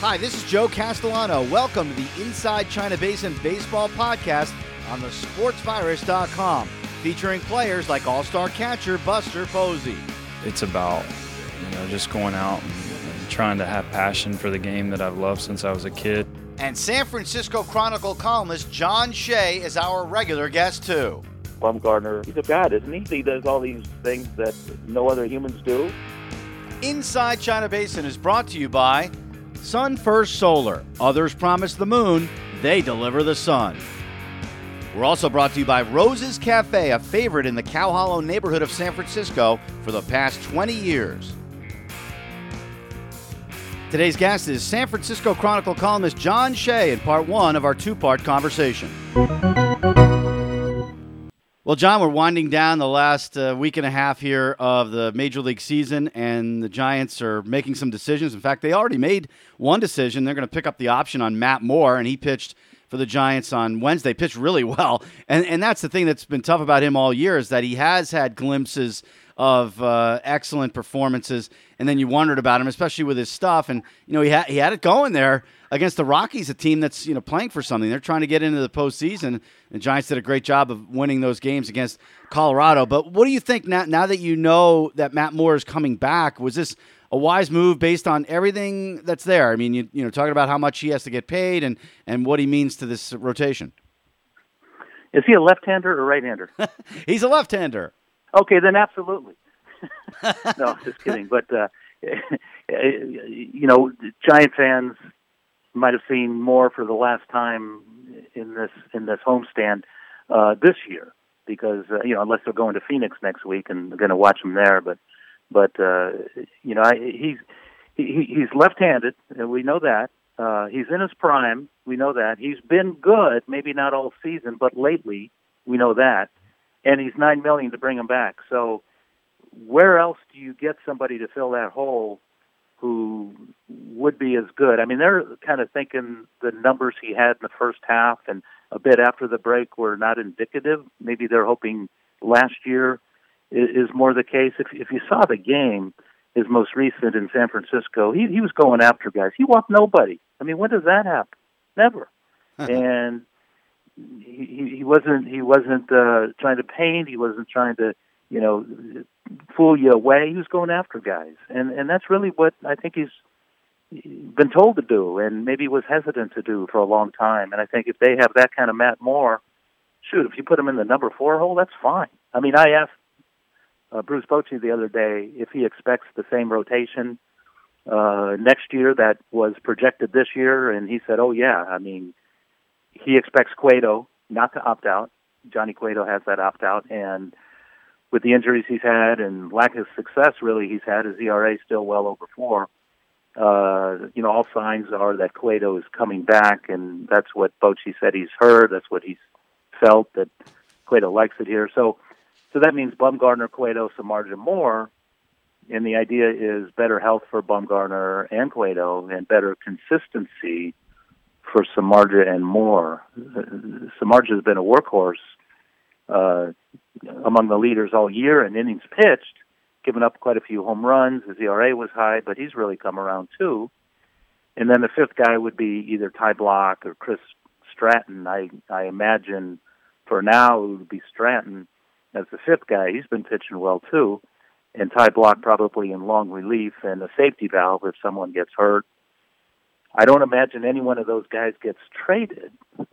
Hi, this is Joe Castellano. Welcome to the Inside China Basin Baseball Podcast on the sportsvirus.com, featuring players like all-star catcher Buster Posey. It's about, just going out and trying to have passion for the game that I've loved since I was a kid. And San Francisco Chronicle columnist John Shea is our regular guest, too. Bumgarner, he's a god, isn't he? He does all these things that no other humans do. Inside China Basin is brought to you by Sun First Solar. Others promise the moon, they deliver the sun. We're also brought to you by Rose's Cafe, a favorite in the Cow Hollow neighborhood of San Francisco for the past 20 years. Today's guest is San Francisco Chronicle columnist John Shea in part one of our two-part conversation. Well, John, we're winding down the last week and a half here of the Major League season, and the Giants are making some decisions. In fact, they already made one decision. They're going to pick up the option on Matt Moore, and he pitched for the Giants on Wednesday, pitched really well. And that's the thing that's been tough about him all year is that he has had glimpses of excellent performances, and then you wondered about him, especially with his stuff. And, he had it going there against the Rockies, a team that's, playing for something. They're trying to get into the postseason. The Giants did a great job of winning those games against Colorado. But what do you think now that you know that Matt Moore is coming back? Was this a wise move based on everything that's there? I mean, talking about how much he has to get paid and what he means to this rotation. Is he a left-hander or right-hander? He's a left-hander. Okay, then absolutely. No, just kidding. But, Giant fans might have seen Moore for the last time in this homestand this year because, unless they're going to Phoenix next week and they're going to watch him there. But he's left-handed, and we know that. He's in his prime. We know that. He's been good, maybe not all season, but lately, we know that. And he's $9 million to bring him back. So where else do you get somebody to fill that hole who would be as good? I mean, they're kind of thinking the numbers he had in the first half and a bit after the break were not indicative. Maybe they're hoping last year is more the case. If you saw the game, his most recent in San Francisco, he was going after guys. He walked nobody. I mean, when does that happen? Never. And he wasn't trying to paint. He wasn't trying to, fool you away. He was going after guys, and that's really what I think he's been told to do, and maybe was hesitant to do for a long time. And I think if they have that kind of Matt Moore, if you put him in the number 4 hole, that's fine. I mean, I asked Bruce Bochy the other day if he expects the same rotation next year that was projected this year, and he said, "Oh yeah, I mean." He expects Cueto not to opt out. Johnny Cueto has that opt out, and with the injuries he's had and lack of success, really, he's had, his ERA still well over 4. All signs are that Cueto is coming back, and that's what Bochy said he's heard. That's what he's felt, that Cueto likes it here. So that means Bumgarner, Cueto, Samardzija, Moore, and the idea is better health for Bumgarner and Cueto and better consistency for Samardzija and Moore. Samardzija has been a workhorse among the leaders all year in innings pitched, given up quite a few home runs. His ERA was high, but he's really come around too. And then the fifth guy would be either Ty Blach or Chris Stratton. I imagine for now it would be Stratton as the fifth guy. He's been pitching well too. And Ty Blach probably in long relief and a safety valve if someone gets hurt. I don't imagine any one of those guys gets traded.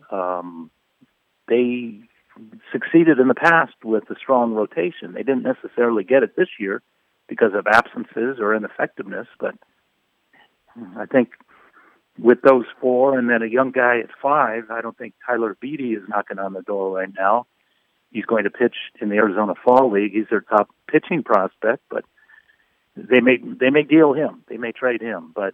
They succeeded in the past with a strong rotation. They didn't necessarily get it this year because of absences or ineffectiveness, but I think with those 4 and then a young guy at 5, I don't think Tyler Beede is knocking on the door right now. He's going to pitch in the Arizona Fall League. He's their top pitching prospect, but they may deal him. They may trade him, but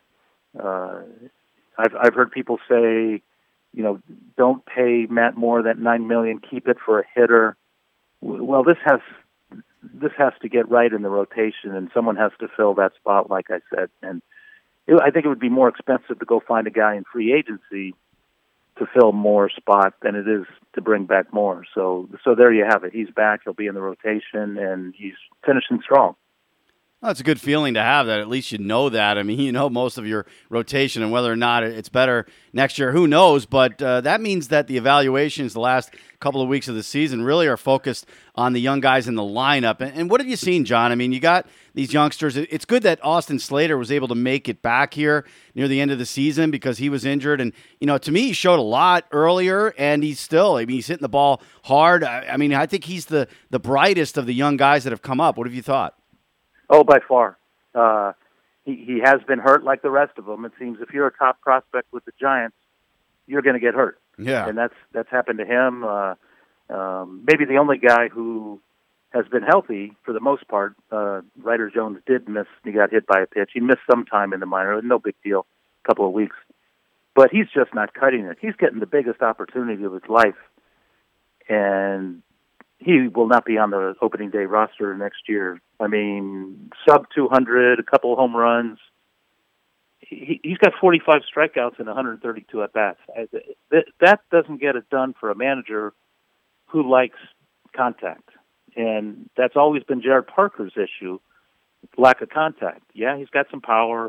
I've heard people say, don't pay Matt Moore that $9 million, keep it for a hitter. Well, this has to get right in the rotation, and someone has to fill that spot, like I said. And I think it would be more expensive to go find a guy in free agency to fill Moore's spot than it is to bring back Moore. So there you have it. He's back. He'll be in the rotation, and he's finishing strong. Well, it's a good feeling to have that. At least you know that. I mean, you know most of your rotation, and whether or not it's better next year, who knows? But that means that the evaluations the last couple of weeks of the season really are focused on the young guys in the lineup. And what have you seen, John? I mean, you got these youngsters. It's good that Austin Slater was able to make it back here near the end of the season because he was injured. And, to me, he showed a lot earlier, and he's hitting the ball hard. I mean, I think he's the brightest of the young guys that have come up. What have you thought? Oh, by far. He has been hurt like the rest of them. It seems if you're a top prospect with the Giants, you're going to get hurt. Yeah. And that's happened to him. Maybe the only guy who has been healthy for the most part, Ryder Jones did miss. He got hit by a pitch. He missed some time in the minor. No big deal, a couple of weeks. But he's just not cutting it. He's getting the biggest opportunity of his life. And he will not be on the opening day roster next year. I mean, sub 200, a couple of home runs. He's got 45 strikeouts and 132 at-bats. That doesn't get it done for a manager who likes contact. And that's always been Jared Parker's issue, lack of contact. Yeah, he's got some power.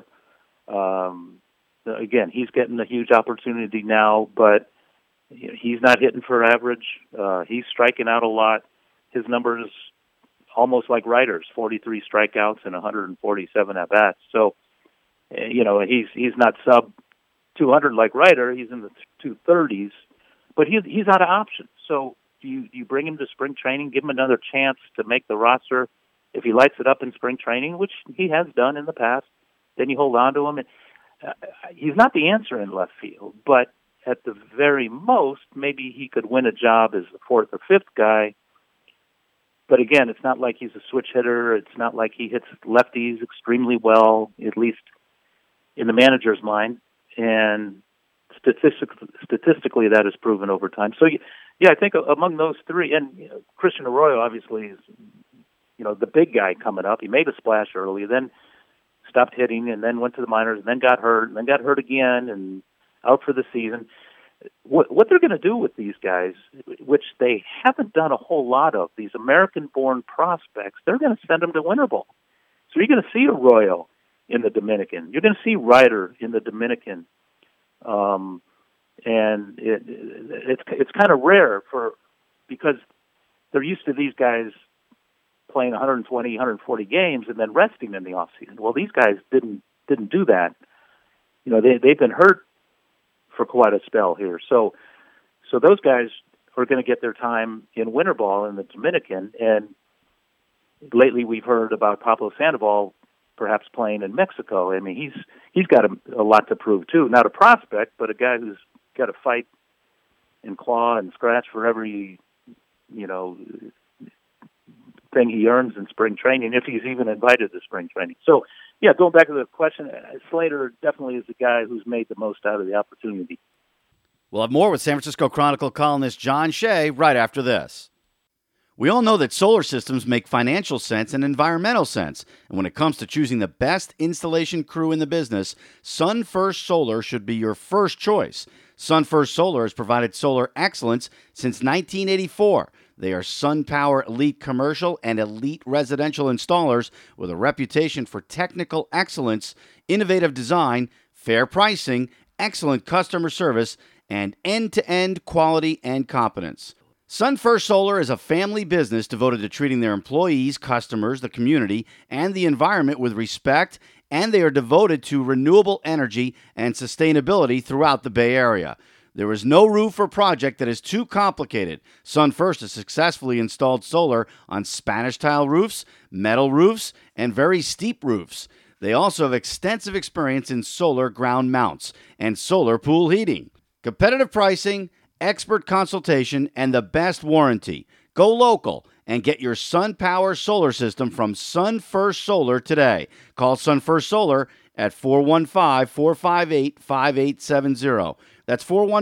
Again, he's getting a huge opportunity now, but he's not hitting for average. He's striking out a lot. His numbers almost like Ryder's, 43 strikeouts and 147 at-bats. So, he's not sub 200 like Ryder. He's in the 230s, but he's out of options. So do you bring him to spring training, give him another chance to make the roster? If he lights it up in spring training, which he has done in the past, then you hold on to him. He's not the answer in left field, but at the very most, maybe he could win a job as the fourth or fifth guy. But again, it's not like he's a switch hitter. It's not like he hits lefties extremely well, at least in the manager's mind. And statistically, that is proven over time. So, yeah, I think among those three, and Christian Arroyo obviously is, the big guy coming up. He made a splash early, then stopped hitting, and then went to the minors, and then got hurt, and then got hurt again, and out for the season. What they're going to do with these guys, which they haven't done a whole lot of, these American-born prospects, they're going to send them to Winter Ball. So you're going to see Arroyo in the Dominican. You're going to see Ryder in the Dominican. And it's kind of rare because they're used to these guys playing 120, 140 games and then resting in the offseason. Well, these guys didn't do that. They've been hurt for quite a spell here. So those guys are going to get their time in Winter Ball in the Dominican. And lately we've heard about Pablo Sandoval perhaps playing in Mexico. I mean, he's got a lot to prove too. Not a prospect, but a guy who's got to fight and claw and scratch for every, thing he earns in spring training, if he's even invited to spring training. So, yeah, going back to the question, Slater definitely is the guy who's made the most out of the opportunity. We'll have more with San Francisco Chronicle columnist John Shea right after this. We all know that solar systems make financial sense and environmental sense. And when it comes to choosing the best installation crew in the business, SunFirst Solar should be your first choice. SunFirst Solar has provided solar excellence since 1984. They are SunPower Elite Commercial and Elite Residential installers with a reputation for technical excellence, innovative design, fair pricing, excellent customer service, and end-to-end quality and competence. SunFirst Solar is a family business devoted to treating their employees, customers, the community, and the environment with respect, and they are devoted to renewable energy and sustainability throughout the Bay Area. There is no roof or project that is too complicated. SunFirst has successfully installed solar on Spanish tile roofs, metal roofs, and very steep roofs. They also have extensive experience in solar ground mounts and solar pool heating. Competitive pricing, expert consultation, and the best warranty. Go local and get your SunPower solar system from SunFirst Solar today. Call SunFirst Solar at 415-458-5870. That's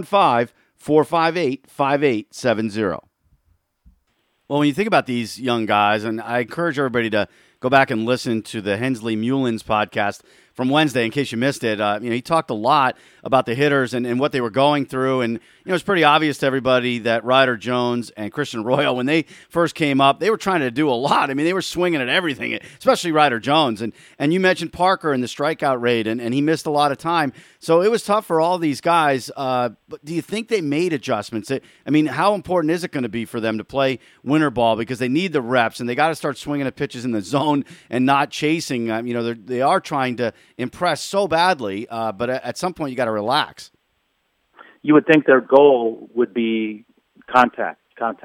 415-458-5870. Well, when you think about these young guys, and I encourage everybody to go back and listen to the Hensley Mullins podcast from Wednesday, in case you missed it. He talked a lot about the hitters and what they were going through. And, it's pretty obvious to everybody that Ryder Jones and Christian Arroyo, when they first came up, they were trying to do a lot. I mean, they were swinging at everything, especially Ryder Jones. And you mentioned Parker and the strikeout rate, and he missed a lot of time. So it was tough for all these guys. But do you think they made adjustments? How important is it going to be for them to play winter ball, because they need the reps and they got to start swinging at pitches in the zone and not chasing? They are trying to impress so badly, but at some point you got to relax. You would think their goal would be contact.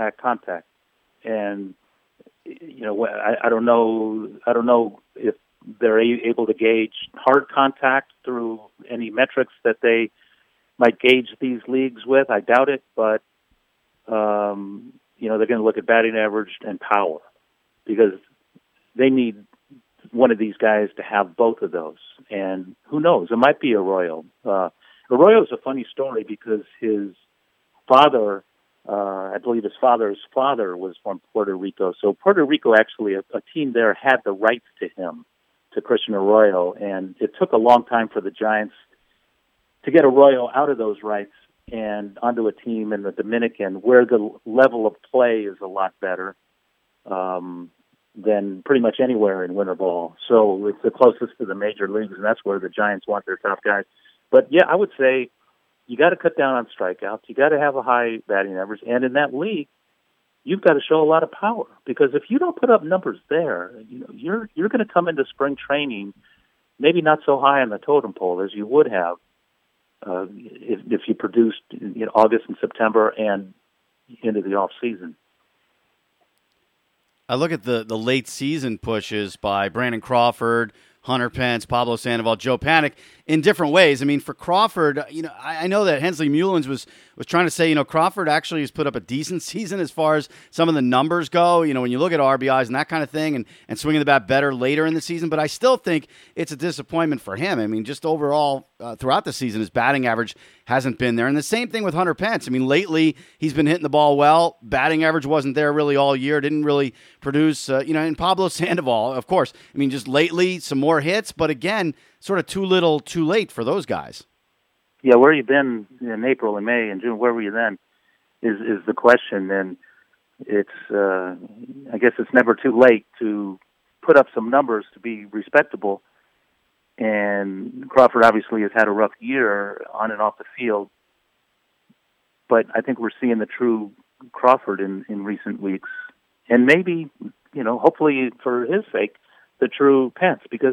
And, I don't know if they're able to gauge hard contact through any metrics that they might gauge these leagues with. I doubt it, but, they're going to look at batting average and power, because they need one of these guys to have both of those. And who knows? It might be Arroyo. Arroyo is a funny story because his father, I believe his father's father was from Puerto Rico. So Puerto Rico, actually, a team there had the rights to him, to Christian Arroyo. And it took a long time for the Giants to get Arroyo out of those rights and onto a team in the Dominican, where the level of play is a lot better than pretty much anywhere in winter ball. So it's the closest to the major leagues, and that's where the Giants want their top guys. But, yeah, I would say you got to cut down on strikeouts. You got to have a high batting average. And in that league, you've got to show a lot of power, because if you don't put up numbers there, you're going to come into spring training maybe not so high on the totem pole as you would have if you produced in August and September and into the off season. I look at the late season pushes by Brandon Crawford, Hunter Pence, Pablo Sandoval, Joe Panik in different ways. For Crawford, I know that Hensley Mullins was trying to say, Crawford actually has put up a decent season as far as some of the numbers go, when you look at RBIs and that kind of thing, and swinging the bat better later in the season. But I still think it's a disappointment for him. Just overall, throughout the season, his batting average hasn't been there. And the same thing with Hunter Pence. Lately, he's been hitting the ball well. Batting average wasn't there really all year. Didn't really produce, and Pablo Sandoval, of course. Just lately, some more hits, but again, sort of too little, too late for those guys. Yeah, where you been in April and May and June? Where were you then? Is the question, and it's I guess it's never too late to put up some numbers to be respectable. And Crawford obviously has had a rough year on and off the field, but I think we're seeing the true Crawford in recent weeks, and maybe hopefully for his sake, the true Pence, because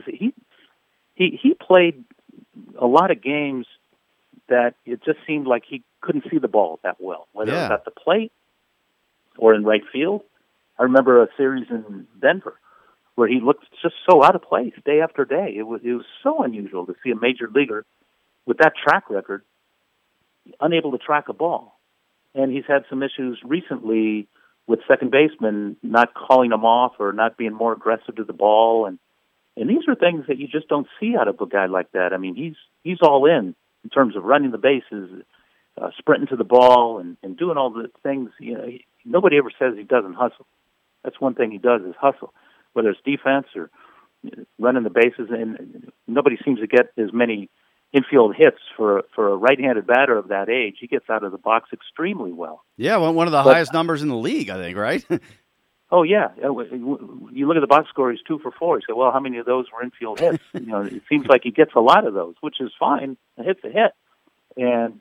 he played a lot of games that it just seemed like he couldn't see the ball that well, whether it was at the plate or in right field. I remember a series in Denver where he looked just so out of place day after day. It was so unusual to see a major leaguer with that track record unable to track a ball. And he's had some issues recently with second basemen not calling him off or not being more aggressive to the ball. And these are things that you just don't see out of a guy like that. He's all in terms of running the bases, sprinting to the ball, and doing all the things. Nobody ever says he doesn't hustle. That's one thing he does, is hustle, whether it's defense or running the bases. And nobody seems to get as many infield hits for a right-handed batter of that age. He gets out of the box extremely well. Yeah, one of the highest numbers in the league, I think, right? Oh, yeah. You look at the box score, he's 2 for 4. You say, well, how many of those were infield hits? It seems like he gets a lot of those, which is fine. A hit's a hit. And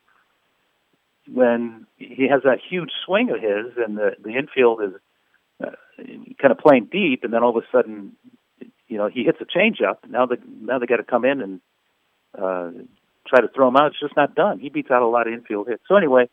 when he has that huge swing of his and the infield is kind of playing deep, and then all of a sudden, he hits a changeup. Now they got to come in and try to throw him out. It's just not done. He beats out a lot of infield hits. So anyway,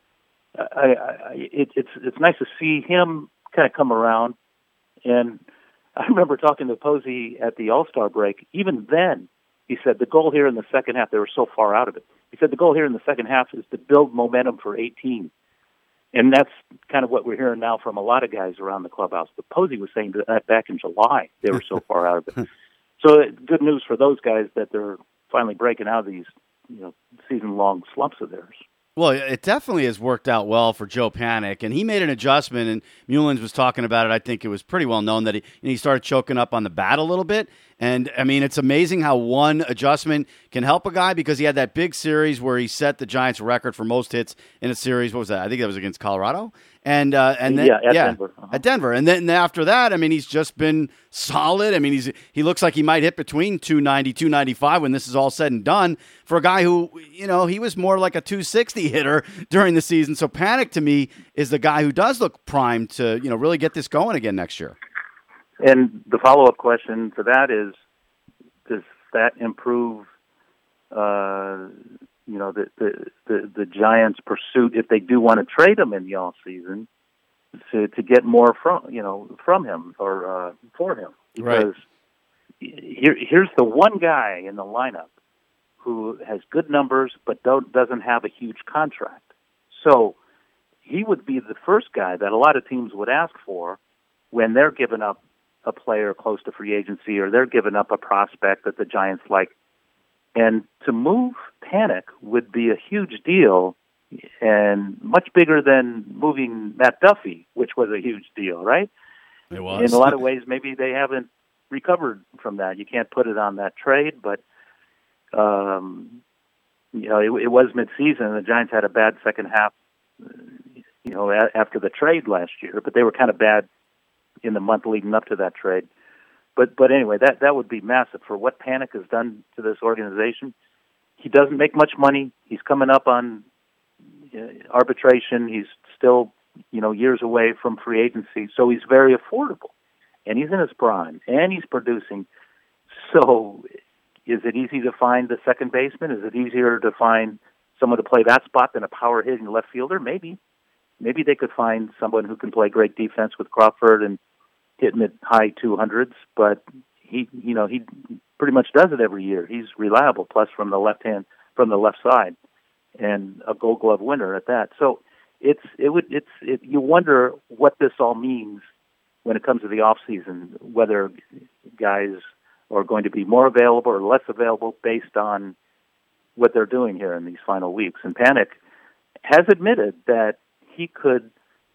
it's nice to see him kind of come around. And I remember talking to Posey at the All-Star break. Even then, he said the goal here in the second half, they were so far out of it. He said the goal here in the second half is to build momentum for 18. And that's kind of what we're hearing now from a lot of guys around the clubhouse. But Posey was saying that back in July, they were so far out of it. So good news for those guys that they're finally breaking out of these season-long slumps of theirs. Well, it definitely has worked out well for Joe Panik, and he made an adjustment, and Mullins was talking about it. I think it was pretty well known that he started choking up on the bat a little bit, And, I mean, it's amazing how one adjustment can help a guy, because he had that big series where he set the Giants record for most hits in a series. What was that? I think that was against Colorado. And then Denver. At Denver. And then after that, I mean, he's just been solid. I mean, he looks like he might hit between 290, 295 when this is all said and done, for a guy who, he was more like a 260 hitter during the season. So Panik, to me, is the guy who does look primed to, really get this going again next year. And the follow-up question to that is, does that improve, the Giants' pursuit, if they do want to trade him in the off season, to get more from him or for him? Because here's the one guy in the lineup who has good numbers but doesn't have a huge contract. So he would be the first guy that a lot of teams would ask for when they're giving up a player close to free agency, or they're giving up a prospect that the Giants like. And to move Panik would be a huge deal, and much bigger than moving Matt Duffy, which was a huge deal, right? It was. In a lot of ways, maybe they haven't recovered from that. You can't put it on that trade, but it was midseason, and the Giants had a bad second half, after the trade last year, but they were kind of bad in the month leading up to that trade. But anyway, that would be massive for what Panik has done to this organization. He doesn't make much money. He's coming up on arbitration. He's still, years away from free agency. So he's very affordable, and he's in his prime, and he's producing. So is it easy to find the second baseman? Is it easier to find someone to play that spot than a power hitting left fielder? Maybe they could find someone who can play great defense with Crawford and hitting at high 200s, but he pretty much does it every year. He's reliable, plus from the left side, and a Gold Glove winner at that. So you wonder what this all means when it comes to the off season, whether guys are going to be more available or less available based on what they're doing here in these final weeks. And Panik has admitted that he could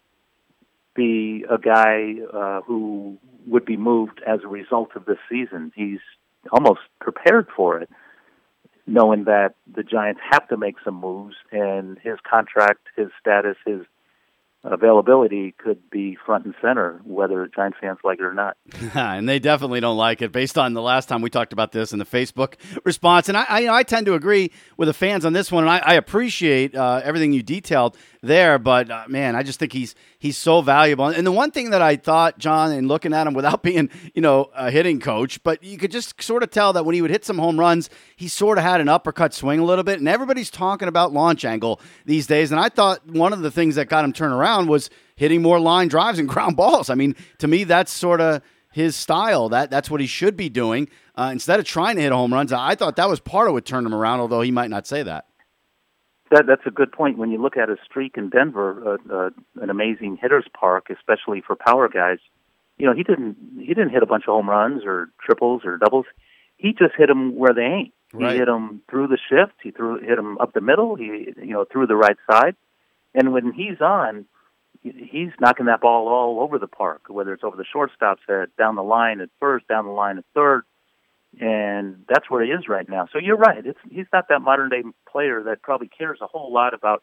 be a guy who would be moved as a result of this season. He's almost prepared for it, knowing that the Giants have to make some moves, and his contract, his status, his availability could be front and center, whether Giants fans like it or not. And they definitely don't like it, based on the last time we talked about this in the Facebook response. And I tend to agree with the fans on this one, and I appreciate everything you detailed there. But man, I just think he's so valuable. And the one thing that I thought, John, in looking at him without being a hitting coach, but you could just sort of tell that when he would hit some home runs, he sort of had an uppercut swing a little bit. And everybody's talking about launch angle these days. And I thought one of the things that got him turned around was hitting more line drives and ground balls. I mean, to me, that's sort of his style. That's what he should be doing instead of trying to hit home runs. I thought that was part of what turned him around, although he might not say that. That's a good point. When you look at his streak in Denver, an amazing hitter's park, especially for power guys, he didn't hit a bunch of home runs or triples or doubles. He just hit them where they ain't. Right. He hit them through the shift. He hit them up the middle. He through the right side. And when he's on, he's knocking that ball all over the park, whether it's over the shortstop's head, down the line at first, down the line at third. And that's where he is right now. So you're right. He's not that modern-day player that probably cares a whole lot about,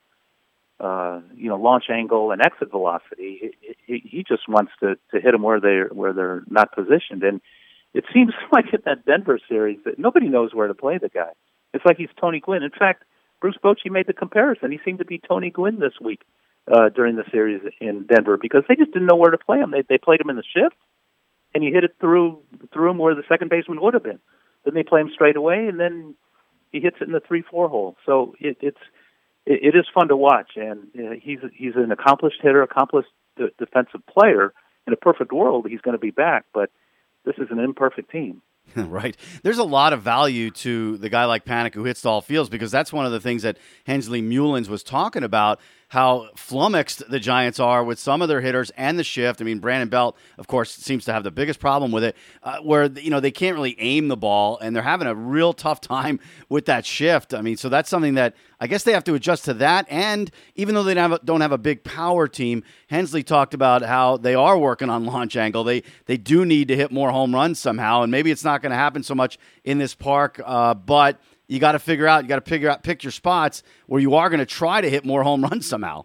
launch angle and exit velocity. He just wants to hit them where they're not positioned. And it seems like in that Denver series that nobody knows where to play the guy. It's like he's Tony Gwynn. In fact, Bruce Bochy made the comparison. He seemed to be Tony Gwynn this week during the series in Denver, because they just didn't know where to play him. They played him in the shift, and you hit it through him where the second baseman would have been. Then they play him straight away, and then he hits it in the 3-4 hole. So it is fun to watch, and he's an accomplished hitter, accomplished defensive player. In a perfect world, he's going to be back, but this is an imperfect team. Right. There's a lot of value to the guy like Panik who hits to all fields, because that's one of the things that Hensley Mullins was talking about. how flummoxed the Giants are with some of their hitters and the shift. I mean, Brandon Belt, of course, seems to have the biggest problem with it, where they can't really aim the ball, and they're having a real tough time with that shift. I mean, so that's something that I guess they have to adjust to that. And even though they don't have a big power team, Hensley talked about how they are working on launch angle. They do need to hit more home runs somehow, and maybe it's not going to happen so much in this park, but you got to pick your spots where you are going to try to hit more home runs somehow.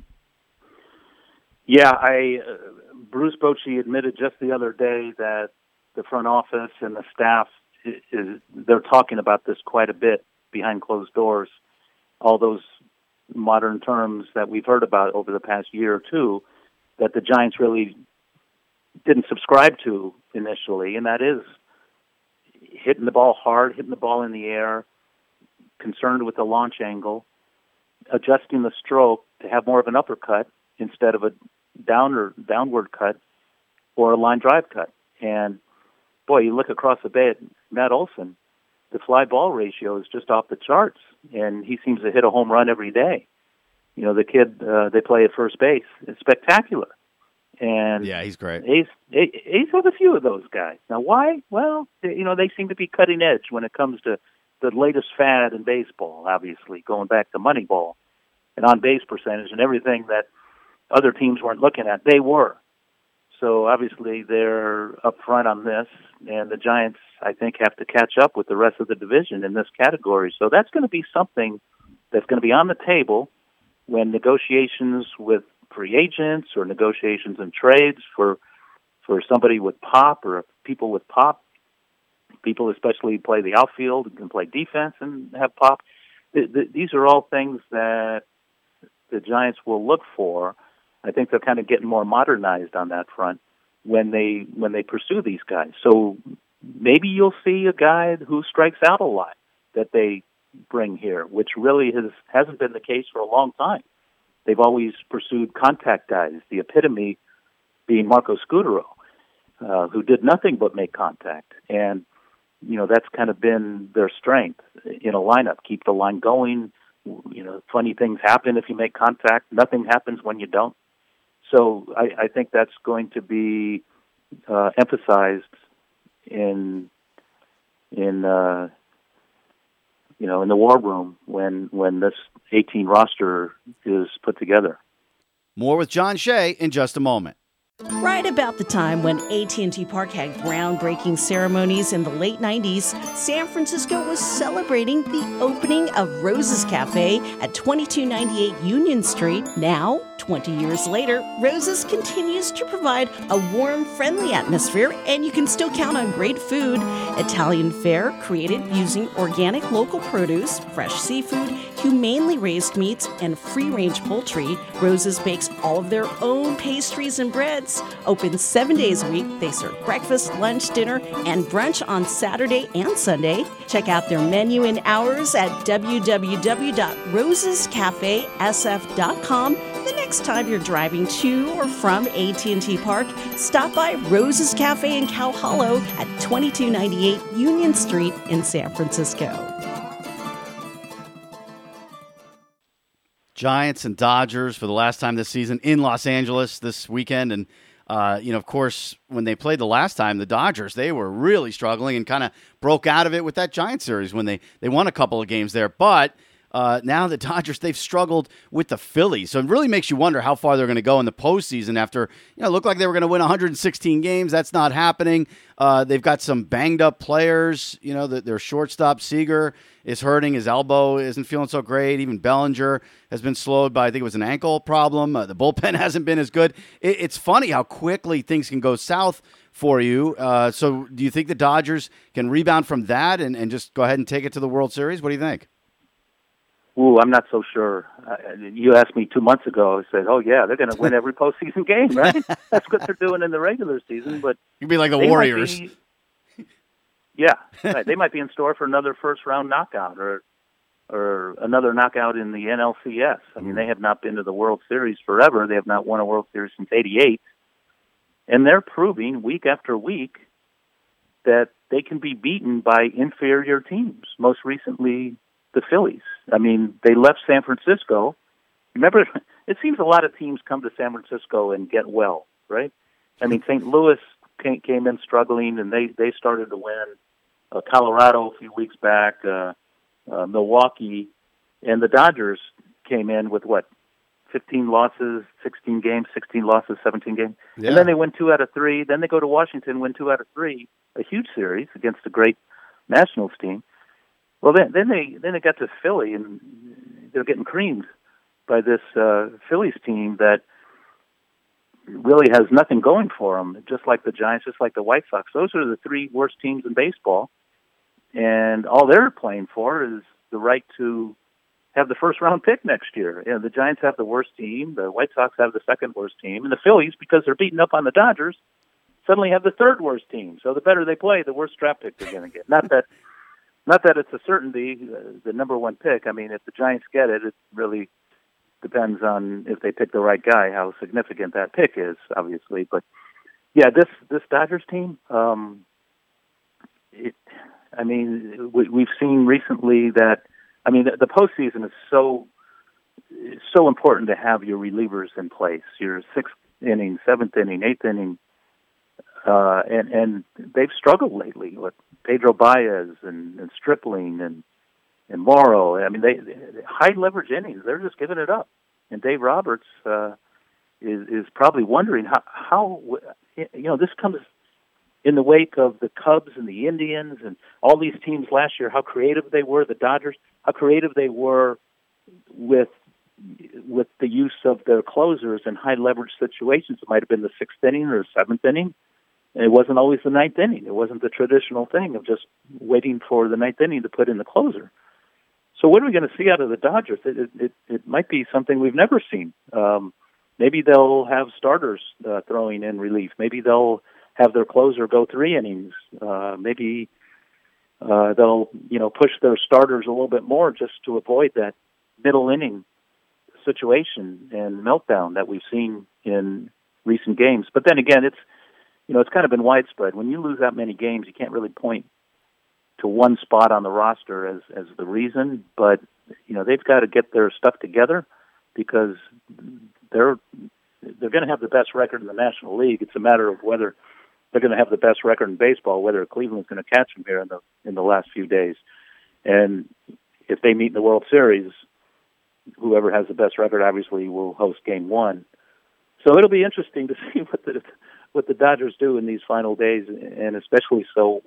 Yeah, Bruce Bochy admitted just the other day that the front office and the staff they're talking about this quite a bit behind closed doors. All those modern terms that we've heard about over the past year or two that the Giants really didn't subscribe to initially, and that is hitting the ball hard, hitting the ball in the air, concerned with the launch angle, adjusting the stroke to have more of an uppercut instead of a downward cut or a line drive cut. And, boy, you look across the bay at Matt Olson, the fly ball ratio is just off the charts, and he seems to hit a home run every day. The kid they play at first base is spectacular. And yeah, he's great. A's have a few of those guys. Now, why? Well, they seem to be cutting edge when it comes to the latest fad in baseball, obviously, going back to Moneyball and on-base percentage and everything that other teams weren't looking at. They were. So, obviously, they're up front on this, and the Giants, I think, have to catch up with the rest of the division in this category. So that's going to be something that's going to be on the table when negotiations with free agents or negotiations and trades for somebody with pop or people with pop, people especially play the outfield and can play defense and have pop. These are all things that the Giants will look for. I think they're kind of getting more modernized on that front when they pursue these guys. So maybe you'll see a guy who strikes out a lot that they bring here, which really hasn't been the case for a long time. They've always pursued contact guys, the epitome being Marco Scutaro, who did nothing but make contact. And, that's kind of been their strength in a lineup. Keep the line going. Funny things happen if you make contact. Nothing happens when you don't. So I think that's going to be emphasized in the war room when this 18 roster is put together. More with John Shea in just a moment. Right about the time when AT&T Park had groundbreaking ceremonies in the late 90s, San Francisco was celebrating the opening of Rose's Cafe at 2298 Union Street. Now, 20 years later, Rose's continues to provide a warm, friendly atmosphere, and you can still count on great food. Italian fare created using organic local produce, fresh seafood, humanely raised meats, and free-range poultry. Rose's bakes all of their own pastries and breads. Open 7 days a week. They serve breakfast, lunch, dinner, and brunch on Saturday and Sunday. Check out their menu and hours at www.rosescafesf.com. The next time you're driving to or from AT&T Park, stop by Rose's Cafe in Cow Hollow at 2298 Union Street in San Francisco. Giants and Dodgers for the last time this season in Los Angeles this weekend. And, of course, when they played the last time, the Dodgers, they were really struggling and kind of broke out of it with that Giants series when they won a couple of games there. But now the Dodgers, they've struggled with the Phillies. So it really makes you wonder how far they're going to go in the postseason after, it looked like they were going to win 116 games. That's not happening. They've got some banged up players. Their shortstop, Seager, is hurting. His elbow isn't feeling so great. Even Bellinger has been slowed by, I think it was an ankle problem. The bullpen hasn't been as good. It's funny how quickly things can go south for you. So do you think the Dodgers can rebound from that and just go ahead and take it to the World Series? What do you think? Ooh, I'm not so sure. You asked me 2 months ago. I said, "Oh yeah, they're going to win every postseason game, right?" That's what they're doing in the regular season. But you'd be like the Warriors. Yeah, right. They might be in store for another first-round knockout or another knockout in the NLCS. I mean, they have not been to the World Series forever. They have not won a World Series since '88, and they're proving week after week that they can be beaten by inferior teams. Most recently, the Phillies. I mean, they left San Francisco Remember, it seems a lot of teams come to San Francisco and get well, right? I mean, St. Louis came in struggling, and they started to win. Colorado a few weeks back, Milwaukee, and the Dodgers came in with 15 losses, 16 games, 16 losses, 17 games. Yeah. And then they win 2 out of 3. Then they go to Washington, win 2 out of 3, a huge series against a great Nationals team. Well, then they got to Philly, and they're getting creamed by this Phillies team that really has nothing going for them, just like the Giants, just like the White Sox. Those are the 3 worst teams in baseball, and all they're playing for is the right to have the first-round pick next year. You know, the Giants have the worst team, the White Sox have the second-worst team, and the Phillies, because they're beating up on the Dodgers, suddenly have the third-worst team. So the better they play, the worse draft pick they're going to get. Not that it's a certainty, the number 1 pick. I mean, if the Giants get it, it really depends on if they pick the right guy, how significant that pick is, obviously. But yeah, this Dodgers team, we've seen recently that, I mean, the postseason is so important to have your relievers in place, your 6th inning, 7th inning, 8th inning, and they've struggled lately with Pedro Baez and Stripling and Morrow. I mean, they high leverage innings. They're just giving it up. And Dave Roberts is probably wondering how this comes in the wake of the Cubs and the Indians and all these teams last year. How creative they were, the Dodgers. How creative they were with the use of their closers in high leverage situations. It might have been the 6th inning or 7th inning. And it wasn't always the 9th inning. It wasn't the traditional thing of just waiting for the 9th inning to put in the closer. So what are we going to see out of the Dodgers? It might be something we've never seen. Maybe they'll have starters throwing in relief. Maybe they'll have their closer go 3 innings. Maybe they'll push their starters a little bit more just to avoid that middle inning situation and meltdown that we've seen in recent games. But then again, it's kind of been widespread. When you lose that many games, you can't really point to one spot on the roster as the reason, but they've got to get their stuff together because they're going to have the best record in the National League. It's a matter of whether they're going to have the best record in baseball, whether Cleveland's going to catch them here in the last few days. And if they meet in the World Series, whoever has the best record obviously will host Game 1. So it'll be interesting to see what the Dodgers do in these final days, and especially so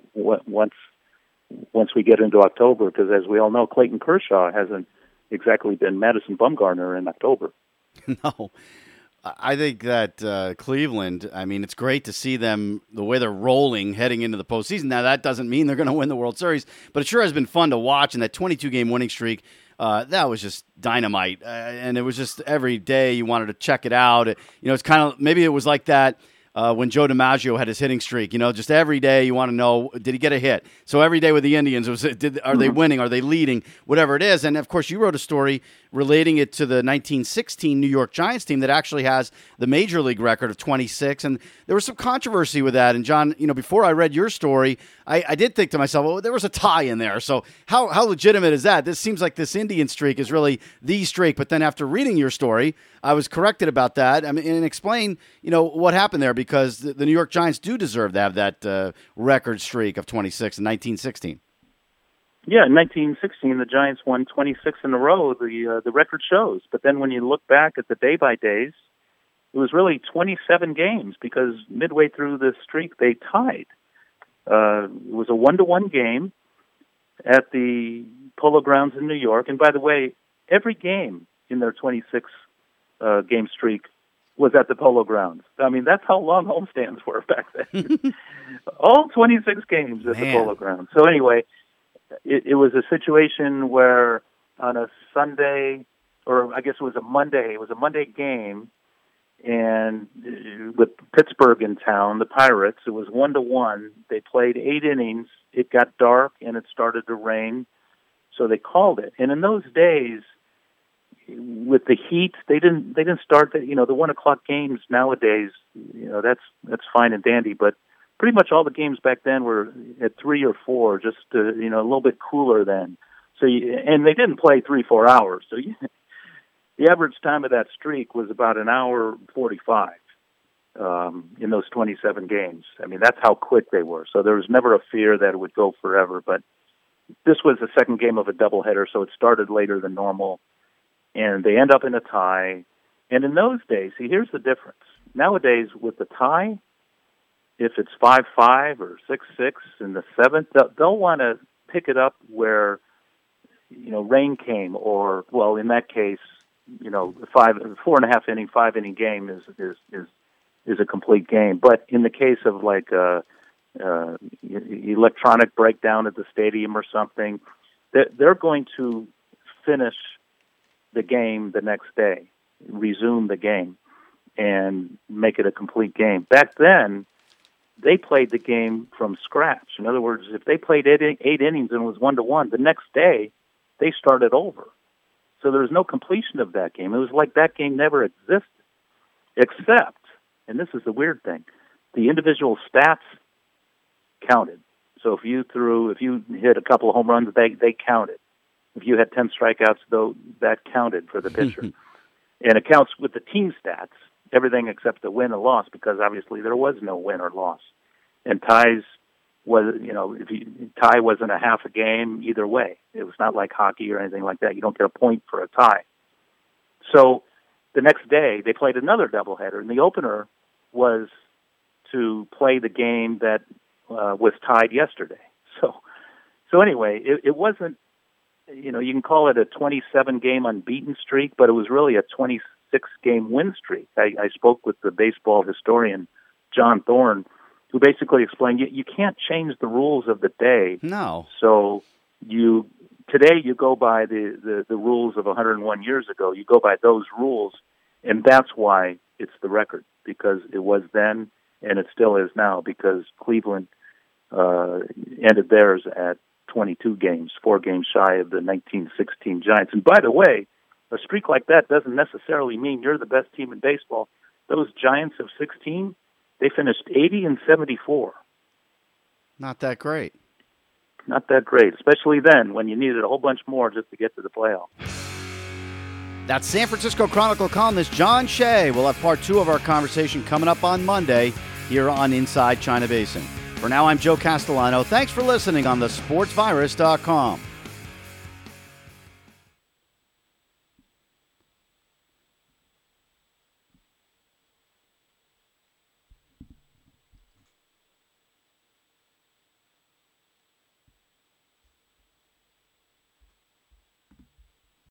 once we get into October, because as we all know, Clayton Kershaw hasn't exactly been Madison Bumgarner in October. No. I think that Cleveland, I mean, it's great to see them, the way they're rolling heading into the postseason. Now, that doesn't mean they're going to win the World Series, but it sure has been fun to watch. And that 22-game winning streak, that was just dynamite. And it was just every day you wanted to check it out. It's kind of, maybe it was like that when Joe DiMaggio had his hitting streak. Just every day you want to know, did he get a hit? So every day with the Indians, are they winning? Are they leading? Whatever it is. And, of course, you wrote a story relating it to the 1916 New York Giants team that actually has the Major League record of 26. And there was some controversy with that. And, John, before I read your story, I did think to myself, well, there was a tie in there. So how legitimate is that? This seems like this Indian streak is really the streak. But then after reading your story, I was corrected about that. I mean, and explain, what happened there, because the New York Giants do deserve to have that record streak of 26 in 1916. Yeah, in 1916, the Giants won 26 in a row, the record shows. But then when you look back at the day-by-days, it was really 27 games, because midway through the streak, they tied. It was a 1-1 game at the Polo Grounds in New York. And by the way, every game in their 26-game streak was at the Polo Grounds. I mean, that's how long homestands were back then. All 26 games at the Polo Grounds. So anyway, it was a situation where on a Sunday, or I guess it was a Monday game, and with Pittsburgh in town, the Pirates, it was 1-1. They played 8 innings. It got dark and it started to rain, so they called it. And in those days, with the heat, they didn't start the 1:00 games nowadays. That's fine and dandy, but pretty much all the games back then were at 3 or 4, just a little bit cooler then. So and they didn't play 3-4 hours. So The average time of that streak was about an hour 45 in those 27 games. I mean, that's how quick they were. So there was never a fear that it would go forever. But this was the second game of a doubleheader, so it started later than normal. And they end up in a tie. And in those days, see, here's the difference. Nowadays, with the tie, if it's 5-5 or 6-6 in the seventh, they'll want to pick it up where, rain came, or, well, in that case, 4.5 inning, 5-inning game is a complete game. But in the case of like electronic breakdown at the stadium or something, they're going to finish the game the next day, resume the game, and make it a complete game. Back then, they played the game from scratch. In other words, if they played 8 innings and it was 1-1, the next day they started over. So there was no completion of that game. It was like that game never existed, except, and this is the weird thing, the individual stats counted. So if you hit a couple of home runs, they counted. If you had 10 strikeouts, though, that counted for the pitcher. And it counts with the team stats, everything except the win or loss, because obviously there was no win or loss. And ties was, tie wasn't a half a game either way. It was not like hockey or anything like that. You don't get a point for a tie. So the next day they played another doubleheader, and the opener was to play the game that was tied yesterday. So anyway, it wasn't, you can call it a 27-game unbeaten streak, but it was really a 26-game win streak. I spoke with the baseball historian, John Thorne, who basically explained you can't change the rules of the day. No. So today you go by the rules of 101 years ago. You go by those rules, and that's why it's the record, because it was then and it still is now, because Cleveland ended theirs at 22 games, 4 games shy of the 1916 Giants. And by the way, a streak like that doesn't necessarily mean you're the best team in baseball. Those Giants of 16, they finished 80-74. Not that great. Not that great, especially then when you needed a whole bunch more just to get to the playoffs. That's San Francisco Chronicle columnist John Shea. We'll have part 2 of our conversation coming up on Monday here on Inside China Basin. For now, I'm Joe Castellano. Thanks for listening on thesportsvirus.com.